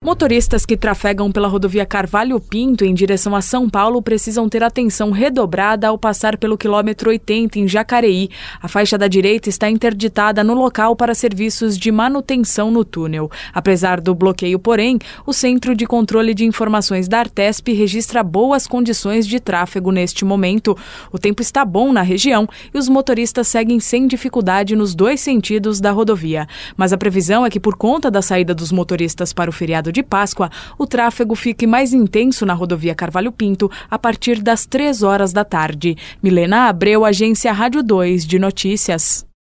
Motoristas que trafegam pela rodovia Carvalho Pinto em direção a São Paulo precisam ter atenção redobrada ao passar pelo quilômetro 80 em Jacareí. A faixa da direita está interditada no local para serviços de manutenção no túnel. Apesar do bloqueio, porém, o Centro de Controle de Informações da Artesp registra boas condições de tráfego neste momento. O tempo está bom na região e os motoristas seguem sem dificuldade nos dois sentidos da rodovia. Mas a previsão é que, por conta da saída dos motoristas para o feriado de Páscoa, o tráfego fique mais intenso na rodovia Carvalho Pinto a partir das 3 horas da tarde. Milena Abreu, Agência Rádio 2 de Notícias.